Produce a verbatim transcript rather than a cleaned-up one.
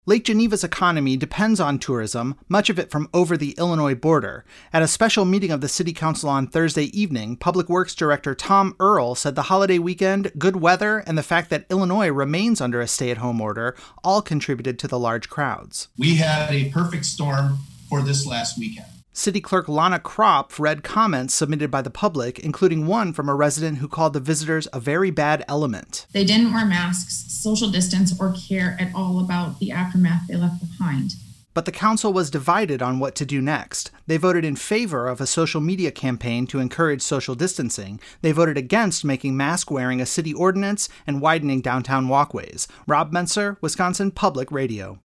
Lake Geneva's economy depends on tourism, much of it from over the Illinois border. At a special meeting of the City Council on Thursday evening, Public Works Director Tom Earl said the holiday weekend, good weather, and the fact that Illinois remains under a stay-at-home order all contributed to the large crowds. We had a perfect storm for this last weekend. City Clerk Lana Kropf read comments submitted by the public, including one from a resident who called the visitors a very bad element. They didn't wear masks, social distance, or care at all about the aftermath they left behind. But the council was divided on what to do next. They voted in favor of a social media campaign to encourage social distancing. They voted against making mask wearing a city ordinance and widening downtown walkways. Rob Menser, Wisconsin Public Radio.